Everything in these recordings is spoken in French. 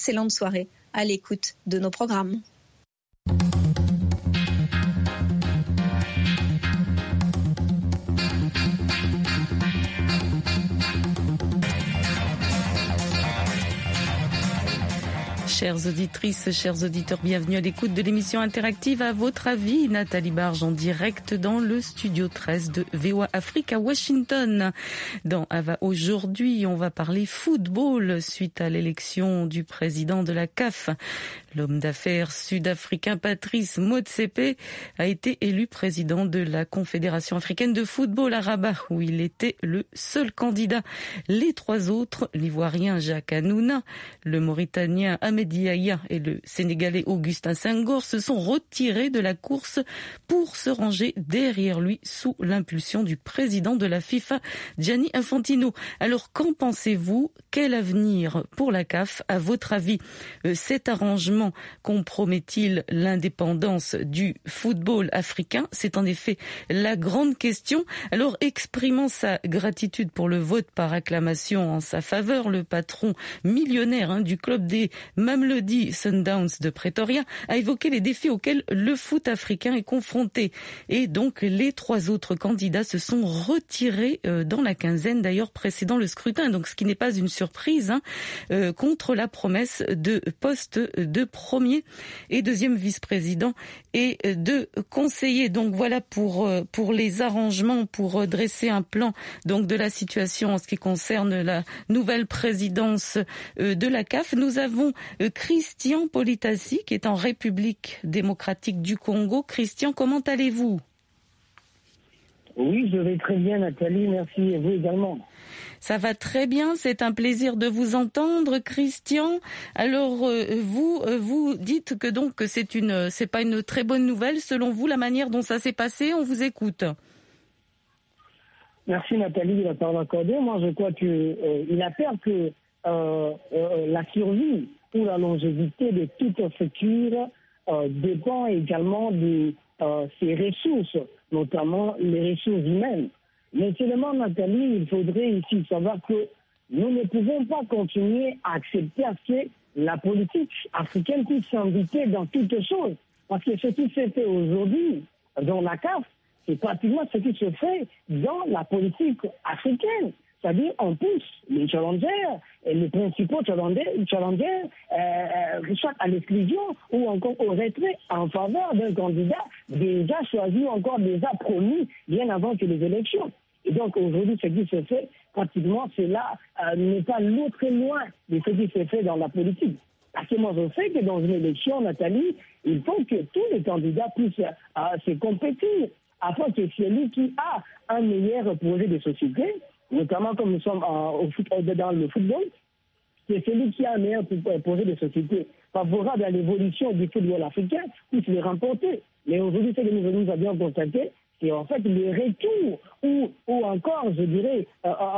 excellente soirée à l'écoute de nos programmes. Chères auditrices, chers auditeurs, bienvenue à l'écoute de l'émission interactive À votre avis, Nathalie Barge en direct dans le studio 13 de VOA Afrique à Washington. Dans Ava aujourd'hui, on va parler football suite à l'élection du président de la CAF. L'homme d'affaires sud-africain Patrice Motsepe a été élu président de la Confédération africaine de football à Rabat, où il était le seul candidat. Les trois autres, l'Ivoirien Jacques Hanouna, le Mauritanien Ahmed Yahya et le Sénégalais Augustin Senghor, se sont retirés de la course pour se ranger derrière lui sous l'impulsion du président de la FIFA, Gianni Infantino. Alors, qu'en pensez-vous? Quel avenir pour la CAF, à votre avis? Cet arrangement compromet-il l'indépendance du football africain? C'est en effet la grande question. Alors, exprimant sa gratitude pour le vote par acclamation en sa faveur, le patron millionnaire du club des Mamelodi Sundowns de Pretoria a évoqué les défis auxquels le foot africain est confronté. Et donc, les trois autres candidats se sont retirés dans la quinzaine d'ailleurs précédant le scrutin. Donc, ce qui n'est pas une surprise contre la promesse de poste de premier et deuxième vice-président et de conseiller. Donc, voilà pour les arrangements, pour dresser un plan donc de la situation en ce qui concerne la nouvelle présidence de la CAF. Nous avons Christian Politassi qui est en République démocratique du Congo. Christian, comment allez-vous? Oui, je vais très bien, Nathalie, merci, et vous également. Ça va très bien, c'est un plaisir de vous entendre, Christian. Alors, vous dites que donc c'est pas une très bonne nouvelle, selon vous, la manière dont ça s'est passé. On vous écoute. Merci, Nathalie, de la parole accordée. Moi, je crois il a peur que la survie ou la longévité de toute structure dépend également de ses ressources, notamment les ressources humaines. Mais seulement, Nathalie, il faudrait ici savoir que nous ne pouvons pas continuer à accepter à ce que la politique africaine puisse s'inviter dans toutes choses. Parce que ce qui se fait aujourd'hui dans la CAF, c'est pratiquement ce qui se fait dans la politique africaine. C'est-à-dire, on pousse les challengers, et les principaux challengers, soit à l'exclusion ou encore au retrait en faveur d'un candidat déjà choisi ou encore déjà promis bien avant que les élections. Et donc, aujourd'hui, ce qui se fait, pratiquement, cela n'est pas très loin de ce qui se fait dans la politique. Parce que moi, je sais que dans une élection, Nathalie, il faut que tous les candidats puissent se compétir afin que celui qui a un meilleur projet de société, notamment comme nous sommes dans le football, c'est celui qui a un meilleur projet de société favorable à l'évolution du football africain puisse le remporter. Mais aujourd'hui, ce que nous avions constaté, c'est en fait le retour ou encore, je dirais,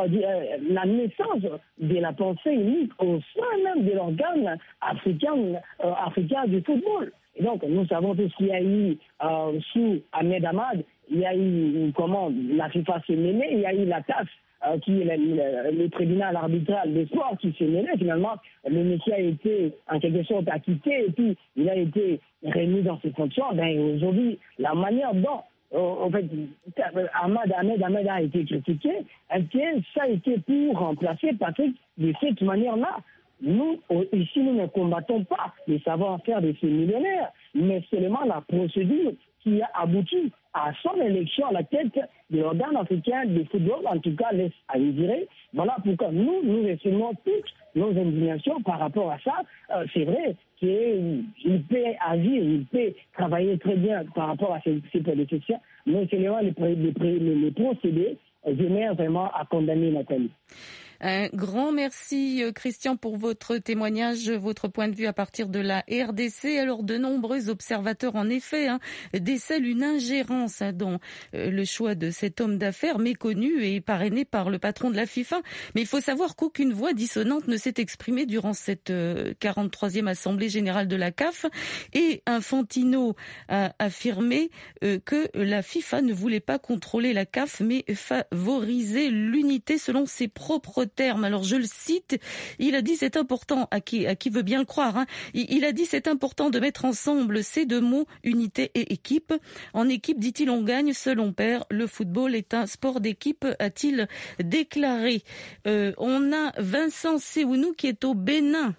la naissance de la pensée unique au sein même de l'organe africain du football. Et donc, nous savons tout ce qu'il y a eu sous Ahmed Ahmad, il y a eu la FIFA s'est mêlée, il y a eu la CAF, qui est le tribunal arbitral des sports qui s'est mêlé. Finalement, le monsieur a été en quelque sorte acquitté et puis il a été remis dans ses fonctions. Aujourd'hui, la manière dont en fait, Ahmed a été critiqué, ça a été pour remplacer Patrick de cette manière-là. Nous, ici, nous ne combattons pas le savoir-faire de ces millionnaires, mais seulement la procédure qui a abouti à son élection à la tête de l'organe africain de football, en tout cas, laisse à y dire. Voilà pourquoi nous exprimons toutes nos indignations par rapport à ça. C'est vrai qu'il peut agir, il peut travailler très bien par rapport à ses politiciens, mais seulement les procédés, je mets vraiment à condamner Nathalie. Un grand merci Christian pour votre témoignage, votre point de vue à partir de la RDC. Alors de nombreux observateurs en effet décèlent une ingérence dans le choix de cet homme d'affaires méconnu et parrainé par le patron de la FIFA. Mais il faut savoir qu'aucune voix dissonante ne s'est exprimée durant cette 43e Assemblée générale de la CAF et Infantino a affirmé que la FIFA ne voulait pas contrôler la CAF mais favoriser l'unité selon ses propres terme. Alors je le cite, il a dit c'est important, à qui veut bien le croire, hein. Il a dit c'est important de mettre ensemble ces deux mots, unité et équipe. En équipe, dit-il, on gagne, seul on perd. Le football est un sport d'équipe, a-t-il déclaré. On a Vincent Séounou qui est au Bénin.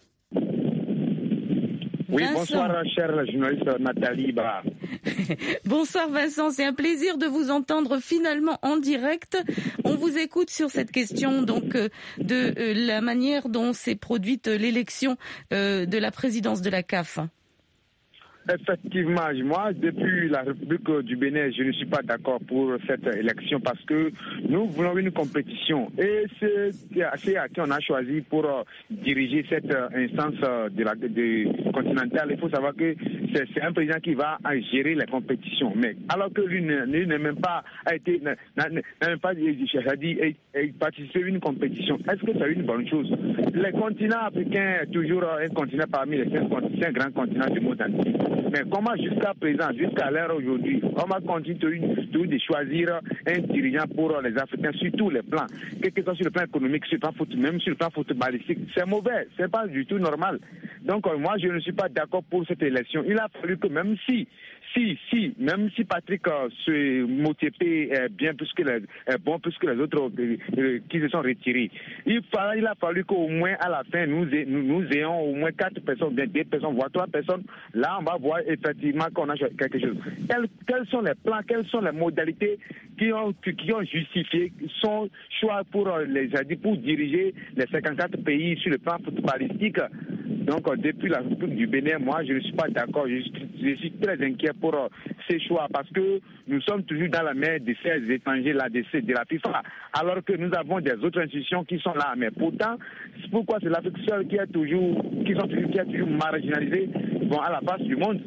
Oui, Vincent. Bonsoir, chère journaliste Nathalie Barre. Bonsoir Vincent, c'est un plaisir de vous entendre finalement en direct. On vous écoute sur cette question donc de la manière dont s'est produite l'élection de la présidence de la CAF. Effectivement, moi, depuis la République du Bénin, je ne suis pas d'accord pour cette élection parce que nous voulons une compétition. Et c'est à qui on a choisi pour diriger cette instance de continentale. Il faut savoir que c'est un président qui va gérer les compétitions. Mais alors que lui n'a même pas participé à une compétition, est-ce que c'est une bonne chose? Le continent africain est toujours un continent parmi les 5 grands continents du monde entier. Mais comment jusqu'à présent, jusqu'à l'heure aujourd'hui, on va continuer de choisir un dirigeant pour les Africains sur tous les plans, quel que soit sur le plan économique, sur le plan foot, même sur le plan footballistique. C'est mauvais, c'est pas du tout normal. Donc moi, je ne suis pas d'accord pour cette élection. Il a fallu que même si Patrick Motsepe est bien plus que les autres qui se sont retirés, il a fallu qu'au moins à la fin nous ayons au moins 4 personnes, bien 2 personnes, voire 3 personnes. Là, on va voir effectivement qu'on a quelque chose. Quels sont les plans, quelles sont les modalités qui ont justifié son choix pour diriger les 54 pays sur le plan footballistique? Donc, depuis la République du Bénin, moi, je ne suis pas d'accord. Je suis très inquiet pour ces choix parce que nous sommes toujours dans la main de ces étrangers-là, de la FIFA, alors que nous avons des autres institutions qui sont là. Mais pourtant, c'est pourquoi c'est l'Afrique seule qui a toujours marginalisé à la face du monde.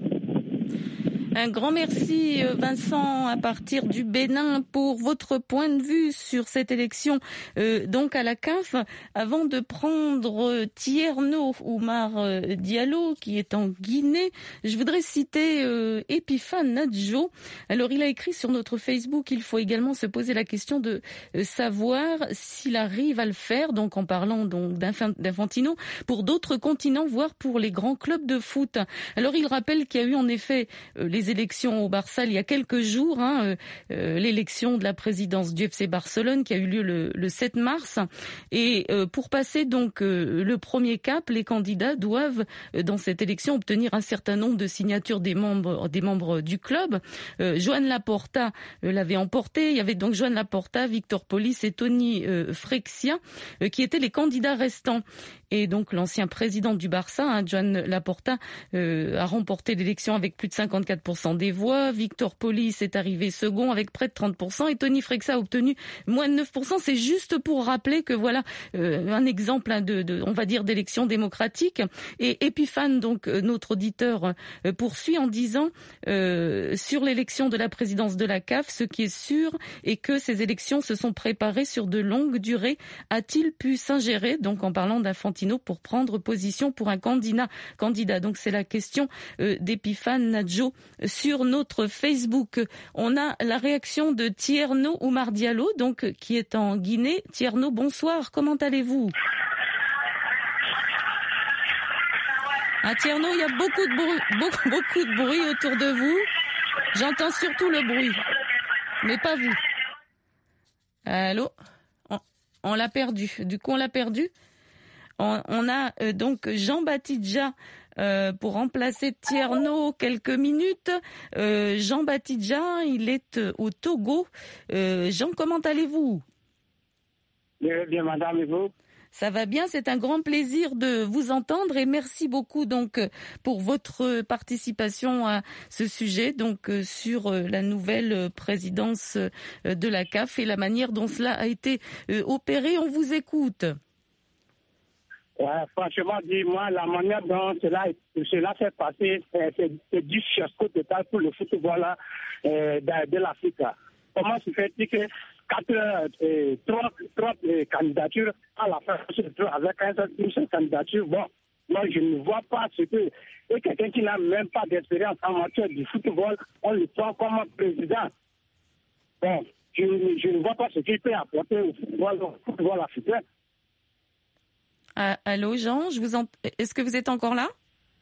Un grand merci Vincent à partir du Bénin pour votre point de vue sur cette élection donc à la CAF. Avant de prendre Tierno Oumar Diallo qui est en Guinée, je voudrais citer Epiphane Nadjo. Alors il a écrit sur notre Facebook, il faut également se poser la question de savoir s'il arrive à le faire, donc en parlant donc d'Infantino, pour d'autres continents, voire pour les grands clubs de foot. Alors il rappelle qu'il y a eu en effet les élections au Barça il y a quelques jours, l'élection de la présidence du FC Barcelone qui a eu lieu le 7 mars. Et pour passer donc le premier cap, les candidats doivent dans cette élection obtenir un certain nombre de signatures des membres du club. Joan Laporta l'avait emporté. Il y avait donc Joan Laporta, Victor Polis et Toni Freixia qui étaient les candidats restants. Et donc l'ancien président du Barça, Joan Laporta, a remporté l'élection avec plus de 54% des voix. Victor Polis est arrivé second avec près de 30% et Toni Freixia a obtenu moins de 9%. C'est juste pour rappeler que voilà un exemple on va dire d'élection démocratique. Et Epiphane, donc notre auditeur, poursuit en disant sur l'élection de la présidence de la CAF, ce qui est sûr est que ces élections se sont préparées sur de longues durées. A-t-il pu s'ingérer, donc en parlant d'Infantino, pour prendre position pour un candidat? Donc c'est la question d'Epiphane Nadjo sur notre Facebook. On a la réaction de Tierno Oumar Diallo, donc qui est en Guinée. Tierno, bonsoir, comment allez-vous? Tierno, il y a beaucoup de bruit autour de vous. J'entends surtout le bruit, mais pas vous. Allô? On l'a perdu. Du coup, on l'a perdu. On a donc Jean Batidja pour remplacer Tierno quelques minutes. Jean Batidja, il est au Togo. Jean, comment allez-vous? Bien, madame, et vous? Ça va bien, c'est un grand plaisir de vous entendre et merci beaucoup donc pour votre participation à ce sujet, donc sur la nouvelle présidence de la CAF et la manière dont cela a été opéré. On vous écoute. Ouais, franchement, dis-moi, la manière dont cela s'est passé, c'est du fiasco total pour le football de l'Afrique. Comment se fait-il que 3 candidatures à la fin se retrouvent avec une seule candidature? Bon, moi, je ne vois pas ce que... Et quelqu'un qui n'a même pas d'expérience en matière du football, on le prend comme président. Bon, je ne vois pas ce qu'il peut apporter au football africain. Allô Jean, est-ce que vous êtes encore là?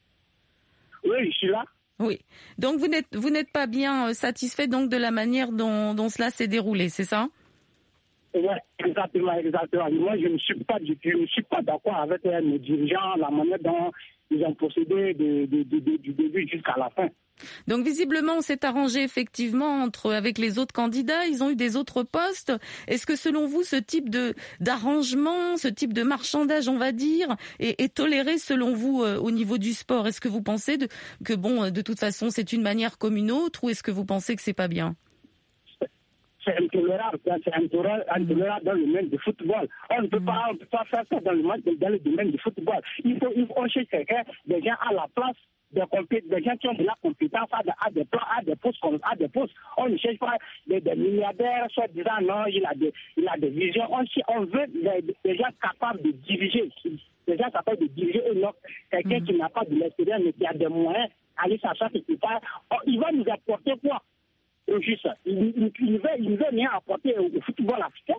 Oui, je suis là. Oui. Donc vous n'êtes pas bien satisfait donc de la manière dont cela s'est déroulé, c'est ça? Oui, exactement. Moi, je ne suis pas d'accord avec mes dirigeants, la manière dont ils ont procédé du début jusqu'à la fin. Donc visiblement, on s'est arrangé effectivement avec les autres candidats. Ils ont eu des autres postes. Est-ce que selon vous, ce type d'arrangement, ce type de marchandage, on va dire, est toléré selon vous au niveau du sport? Est-ce que vous pensez que de toute façon, c'est une manière comme une autre, ou est-ce que vous pensez que c'est pas bien? C'est intolérable dans le domaine du football. On ne peut pas faire ça dans le domaine du football. On cherche quelqu'un, des gens à la place, des gens qui ont de la compétence à des postes. On ne cherche pas des milliardaires, soit disant non, il a des visions. On veut des gens capables de diriger. Des gens capables de diriger et non quelqu'un qui n'a pas de l'expérience mais qui a des moyens, aller s'asseoir quelque part. Il va nous apporter quoi? Juste, il ne veut rien apporter au football africain.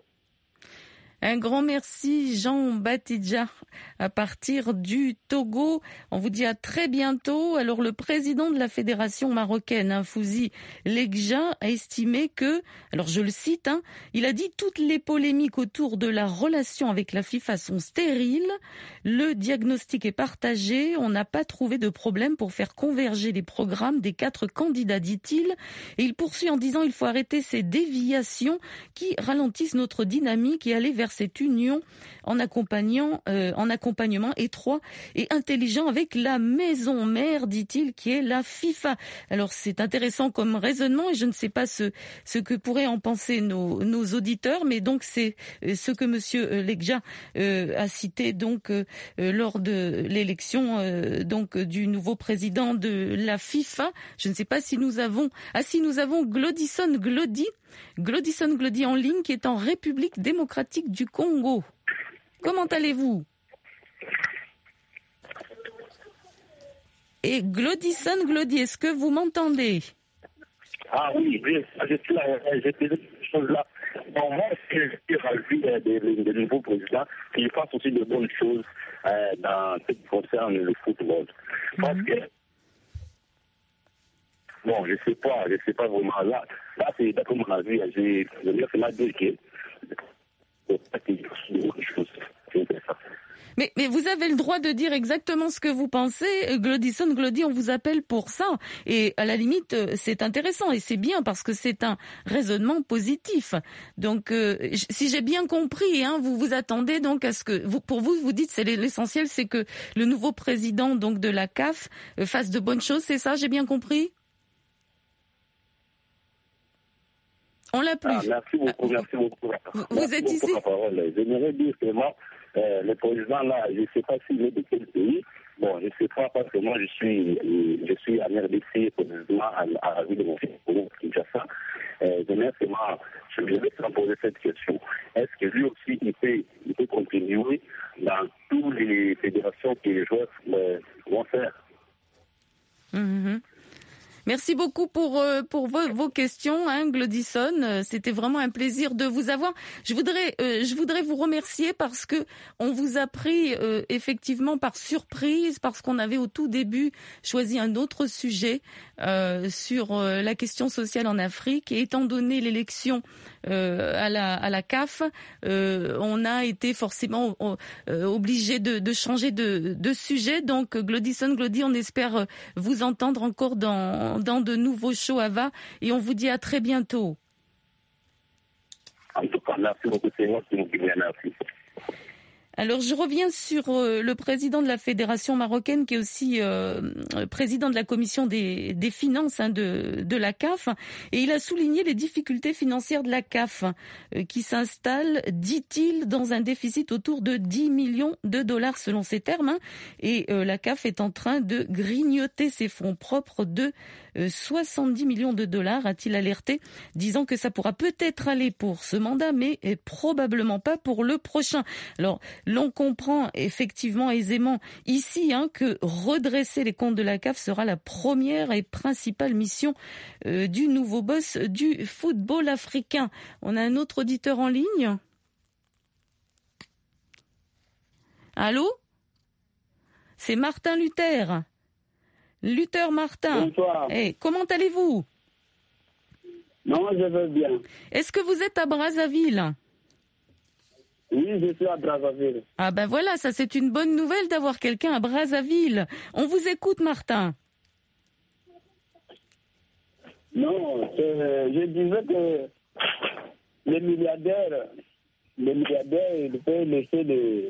Un grand merci Jean Batidja à partir du Togo. On vous dit à très bientôt. Alors le président de la fédération marocaine, Fouzi Legja, a estimé que, alors je le cite, il a dit « Toutes les polémiques autour de la relation avec la FIFA sont stériles. Le diagnostic est partagé. On n'a pas trouvé de problème pour faire converger les programmes des 4 candidats, dit-il. » Et il poursuit en disant « Il faut arrêter ces déviations qui ralentissent notre dynamique et aller vers cette union en accompagnement étroit et intelligent avec la maison mère, dit-il, qui est la FIFA. » Alors c'est intéressant comme raisonnement et je ne sais pas ce que pourraient en penser nos auditeurs, mais donc c'est ce que monsieur Legja a cité donc lors de l'élection donc du nouveau président de la FIFA. Je ne sais pas si nous avons Glodison Glody en ligne, qui est en République démocratique du Congo. Comment allez-vous? Et Glodison Glody, est-ce que vous m'entendez? Ah oui, je suis là, j'ai fait des choses là. Bon, moi, je suis ravi des nouveaux présidents qui fassent aussi de bonnes choses dans ce qui concerne le football. Parce que bon, je sais pas vraiment. Là c'est d'après mon avis, je veux dire, c'est là dire que mais vous avez le droit de dire exactement ce que vous pensez. Glodison Glody, on vous appelle pour ça. Et à la limite, c'est intéressant et c'est bien parce que c'est un raisonnement positif. Donc, si j'ai bien compris, vous vous attendez donc à ce que, pour vous dites, c'est l'essentiel, c'est que le nouveau président donc de la CAF fasse de bonnes choses, c'est ça, j'ai bien compris? On l'a plus. Merci beaucoup. Vous êtes ici? J'aimerais dire que moi, le président là, je ne sais pas s'il est de quel pays. Bon, je ne sais pas parce que moi je suis à RDC précisément à la ville de mon fils pour Kinshasa. Je vais poser cette question. Est-ce que lui aussi il peut continuer dans toutes les fédérations que les joueurs vont faire? Merci beaucoup pour vos questions, Glodison. C'était vraiment un plaisir de vous avoir. Je voudrais vous remercier parce que on vous a pris effectivement par surprise, parce qu'on avait au tout début choisi un autre sujet sur la question sociale en Afrique. Et étant donné l'élection à la CAF, on a été forcément obligé de changer de sujet. Donc Glodison Glody, on espère vous entendre encore dans de nouveaux shows AVA et on vous dit à très bientôt. En tout cas, merci beaucoup, c'est moi qui vous remercie. Alors, je reviens sur le président de la Fédération marocaine, qui est aussi président de la commission des finances de la CAF. Et il a souligné les difficultés financières de la CAF, qui s'installe, dit-il, dans un déficit autour de 10 millions de dollars selon ses termes. Et la CAF est en train de grignoter ses fonds propres de 70 millions de dollars, a-t-il alerté, disant que ça pourra peut-être aller pour ce mandat, mais probablement pas pour le prochain. Alors, l'on comprend effectivement aisément ici que redresser les comptes de la CAF sera la première et principale mission du nouveau boss du football africain. On a un autre auditeur en ligne. Allô? C'est Martin Luther. Luther Martin. Bonsoir. Hey, comment allez-vous? Non, je vais bien. Est-ce que vous êtes à Brazzaville? Oui, je suis à Brazzaville. Ah ben voilà, ça c'est une bonne nouvelle d'avoir quelqu'un à Brazzaville. On vous écoute, Martin. Non, je disais que les milliardaires, ils peuvent laisser de...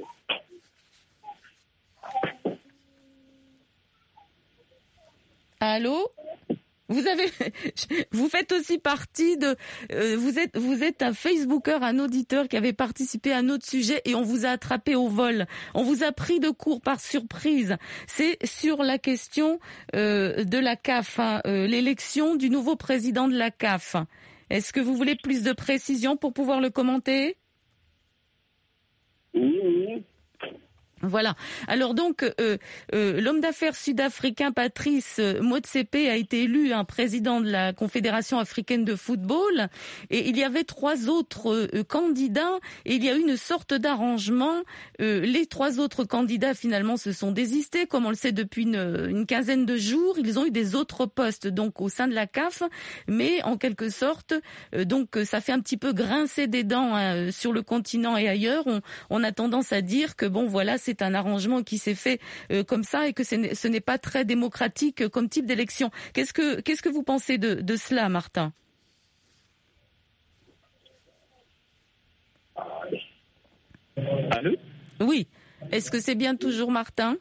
Allô? Vous faites aussi partie de, vous êtes un Facebooker, un auditeur qui avait participé à un autre sujet et on vous a attrapé au vol. On vous a pris de court par surprise. C'est sur la question de la CAF, l'élection du nouveau président de la CAF. Est-ce que vous voulez plus de précisions pour pouvoir le commenter? Oui. Voilà. Alors donc, l'homme d'affaires sud-africain Patrice Motsepe a été élu président de la Confédération africaine de football. Et il y avait 3 autres candidats et il y a eu une sorte d'arrangement. Les 3 autres candidats finalement se sont désistés, comme on le sait depuis une quinzaine de jours. Ils ont eu des autres postes donc au sein de la CAF, mais en quelque sorte, donc ça fait un petit peu grincer des dents sur le continent et ailleurs. On a tendance à dire que bon voilà, c'est un arrangement qui s'est fait comme ça et que ce n'est pas très démocratique comme type d'élection. Qu'est-ce que vous pensez de cela, Martin? Allô? Oui. Est-ce que c'est bien toujours Martin?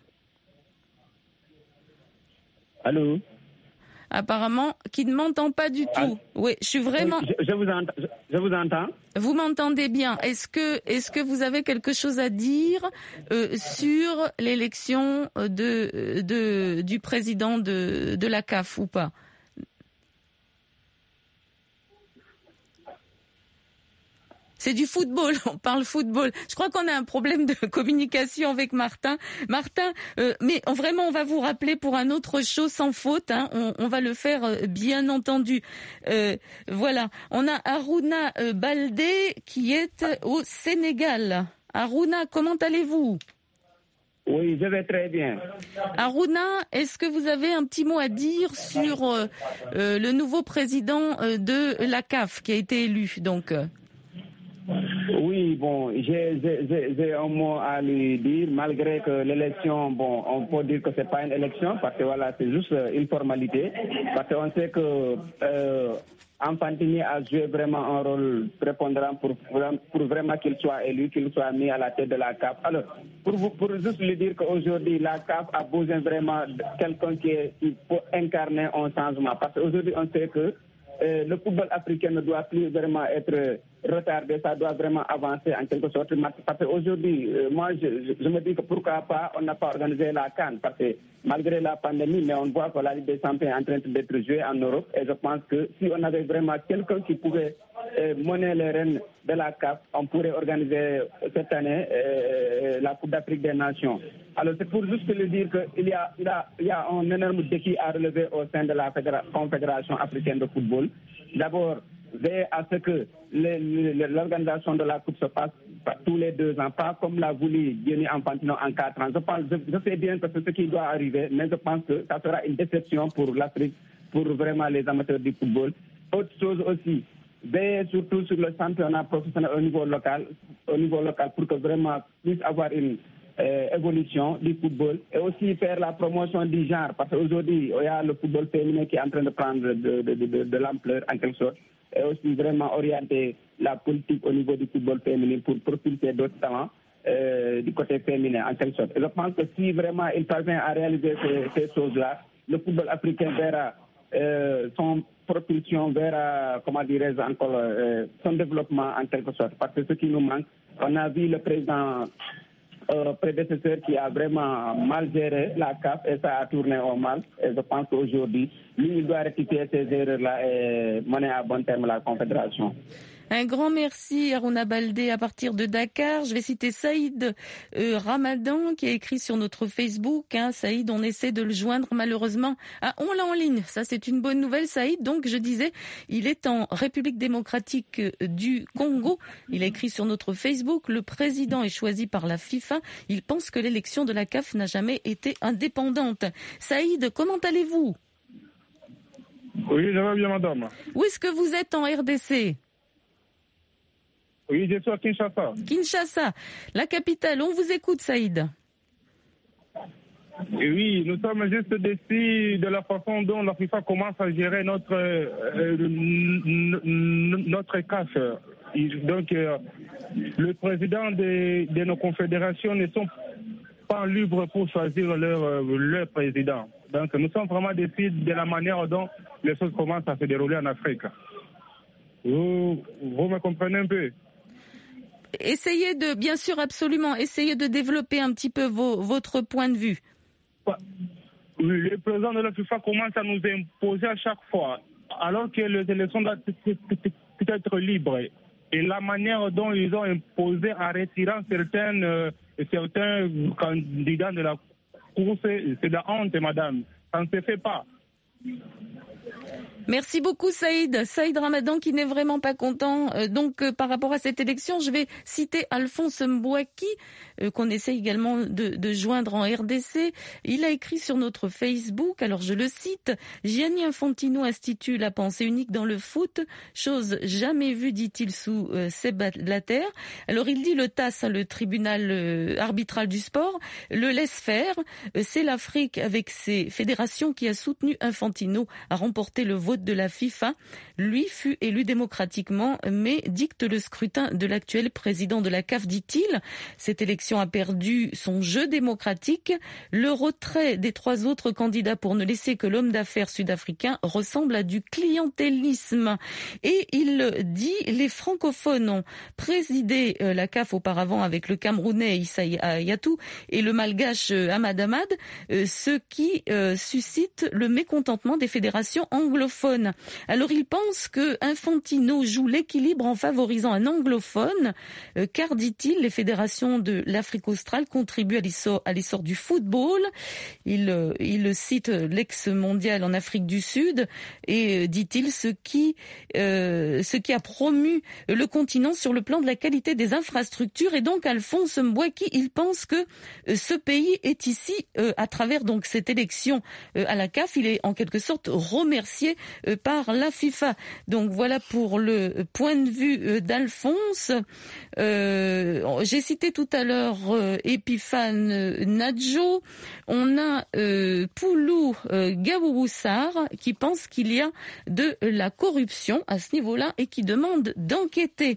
Allô? Apparemment, qui ne m'entend pas du tout. Oui, je suis vraiment... Je vous entends. Vous m'entendez bien. Est-ce que vous avez quelque chose à dire sur l'élection du président de la CAF ou pas? C'est du football, on parle football. Je crois qu'on a un problème de communication avec Martin. Martin, mais vraiment, on va vous rappeler pour un autre show sans faute. On va le faire, bien entendu. Voilà, on a Aruna Baldé qui est au Sénégal. Aruna, comment allez-vous? Oui, je vais très bien. Aruna, est-ce que vous avez un petit mot à dire sur le nouveau président de la CAF qui a été élu donc? Oui, bon, j'ai un mot à lui dire, malgré que l'élection, bon, on peut dire que c'est pas une élection, parce que voilà, c'est juste une formalité, parce qu'on sait que Infantini a joué vraiment un rôle prépondérant pour vraiment qu'il soit élu, qu'il soit mis à la tête de la CAF. Alors, pour juste lui dire qu'aujourd'hui, la CAF a besoin vraiment de quelqu'un qui peut incarner un changement, parce qu'aujourd'hui, on sait que le football africain ne doit plus vraiment être retardé, ça doit vraiment avancer en quelque sorte. Parce qu'aujourd'hui, moi, je me dis que pourquoi pas, on n'a pas organisé la CAN, parce que malgré la pandémie, mais on voit que la Ligue des Champions est en train d'être jouée en Europe. Et je pense que si on avait vraiment quelqu'un qui pouvait mener les rênes de la CAF, on pourrait organiser cette année la Coupe d'Afrique des Nations. Alors c'est pour juste lui dire qu'il y a un énorme défi à relever au sein de la Confédération africaine de football. D'abord, veiller à ce que l'organisation de la Coupe se passe tous les 2 ans, pas comme l'a voulu Gianni Infantino en 4 ans. Je sais bien que c'est ce qui doit arriver, mais je pense que ça sera une déception pour l'Afrique, pour vraiment les amateurs du football. Autre chose aussi, veiller surtout sur le championnat professionnel au niveau local pour que vraiment puisse avoir une évolution du football et aussi faire la promotion du genre, parce qu'aujourd'hui, il y a le football féminin qui est en train de prendre de l'ampleur en quelque sorte, et aussi vraiment orienter la politique au niveau du football féminin pour propulser d'autres talents du côté féminin en quelque sorte. Et je pense que si vraiment il parvient à réaliser ces choses-là, le football africain verra son propulsion, verra, comment dirais-je encore, son développement en quelque sorte. Parce que ce qui nous manque, on a vu le président prédécesseur qui a vraiment mal géré la CAF et ça a tourné au mal. Et je pense qu'aujourd'hui, lui, il doit rectifier ces erreurs-là et mener à bon terme la Confédération. Un grand merci Harouna Baldé à partir de Dakar. Je vais citer Saïd Ramadan qui a écrit sur notre Facebook. Saïd, on essaie de le joindre malheureusement. On l'a en ligne. Ça, c'est une bonne nouvelle, Saïd. Donc, je disais, il est en République démocratique du Congo. Il a écrit sur notre Facebook, le président est choisi par la FIFA. Il pense que l'élection de la CAF n'a jamais été indépendante. Saïd, comment allez-vous ? Oui, ça va bien, madame. Où est-ce que vous êtes en RDC ? Oui, je suis à Kinshasa. Kinshasa, la capitale. On vous écoute, Saïd. Et oui, nous sommes juste déçus de la façon dont la FIFA commence à gérer notre CAF. Donc, le président de nos confédérations ne sont pas libres pour choisir leur président. Donc, nous sommes vraiment déçus de la manière dont les choses commencent à se dérouler en Afrique. Vous me comprenez un peu? Essayez de, bien sûr, absolument, essayez de développer un petit peu votre point de vue. Oui, le président de la FIFA commence à nous imposer à chaque fois, alors que les élections doivent être libres. Et la manière dont ils ont imposé en retirant certains candidats de la course, c'est de la honte, madame. Ça ne se fait pas. Merci beaucoup Saïd. Saïd Ramadan qui n'est vraiment pas content. Par rapport à cette élection, je vais citer Alphonse Mbouaki, qu'on essaie également de joindre en RDC. Il a écrit sur notre Facebook, alors je le cite, « Gianni Infantino institue la pensée unique dans le foot, chose jamais vue, dit-il, sous Sepp Blatter. » Alors il dit le TAS, le tribunal arbitral du sport, le laisse faire. C'est l'Afrique avec ses fédérations qui a soutenu Infantino à remporter le vote de la FIFA. Lui fut élu démocratiquement, mais dicte le scrutin de l'actuel président de la CAF, dit-il. Cette élection a perdu son jeu démocratique. Le retrait des 3 autres candidats pour ne laisser que l'homme d'affaires sud-africain ressemble à du clientélisme. Et il dit, les francophones ont présidé la CAF auparavant avec le Camerounais Issa Hayatou et le Malgache Ahmad Ahmad, ce qui suscite le mécontentement des fédérations anglophones. Alors il pense que Infantino joue l'équilibre en favorisant un anglophone, car, dit-il, les fédérations de l'Afrique australe contribuent à l'essor du football. Il cite l'ex-mondial en Afrique du Sud et, dit-il, ce qui a promu le continent sur le plan de la qualité des infrastructures. Et donc Alphonse Mbouaki, il pense que ce pays est ici, à travers donc cette élection à la CAF, il est en quelque sorte remercié par la FIFA. Donc voilà pour le point de vue d'Alphonse. J'ai cité tout à l'heure Epiphane Nadjo. On a Poulou Gaouroussar qui pense qu'il y a de la corruption à ce niveau-là et qui demande d'enquêter.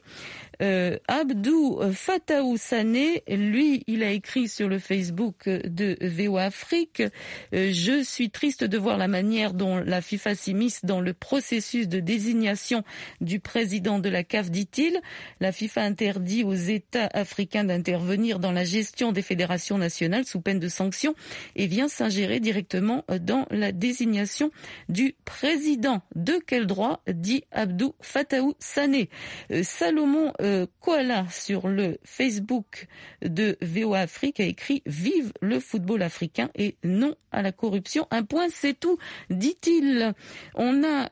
Abdou Fataou Sané, lui, il a écrit sur le Facebook de VOA Afrique, je suis triste de voir la manière dont la FIFA s'immisce dans le processus de désignation du président de la CAF, dit-il. La FIFA interdit aux États africains d'intervenir dans la gestion des fédérations nationales sous peine de sanctions et vient s'ingérer directement dans la désignation du président. De quel droit, dit Abdou Fataou Sané. Salomon Koala sur le Facebook de VOA Afrique a écrit « Vive le football africain et non à la corruption. Un point, c'est tout », dit-il. On a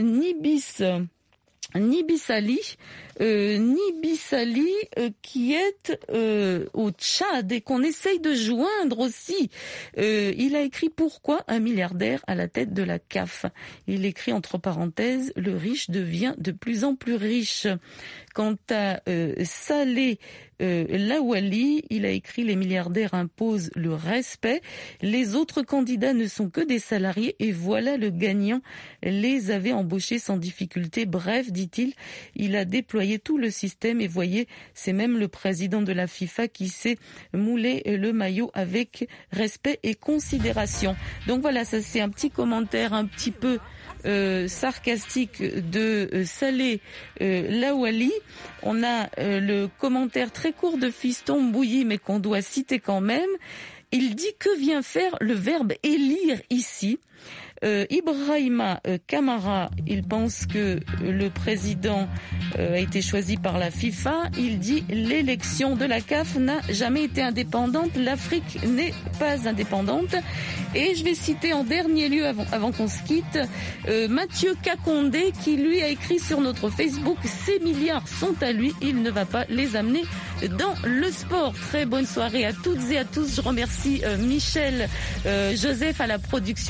Nibisali qui est au Tchad et qu'on essaye de joindre aussi. Il a écrit « Pourquoi un milliardaire à la tête de la CAF ?» Il écrit entre parenthèses « Le riche devient de plus en plus riche ». Quant à Saleh Lawali, il a écrit « Les milliardaires imposent le respect. Les autres candidats ne sont que des salariés et voilà le gagnant. Les avait embauchés sans difficulté. Bref, dit-il, il a déployé tout le système et voyez, c'est même le président de la FIFA qui s'est moulé le maillot avec respect et considération. » Donc voilà, ça c'est un petit commentaire un petit peu sarcastique de Saleh Lawali. On a le commentaire très court de Fiston Bouilly, mais qu'on doit citer quand même. Il dit que vient faire le verbe élire ici. Ibrahima Kamara, il pense que le président a été choisi par la FIFA. Il dit l'élection de la CAF n'a jamais été indépendante. L'Afrique n'est pas indépendante. Et je vais citer en dernier lieu, avant qu'on se quitte, Mathieu Kakondé qui lui a écrit sur notre Facebook « Ces milliards sont à lui, il ne va pas les amener dans le sport ». Très bonne soirée à toutes et à tous. Je remercie Michel, Joseph à la production.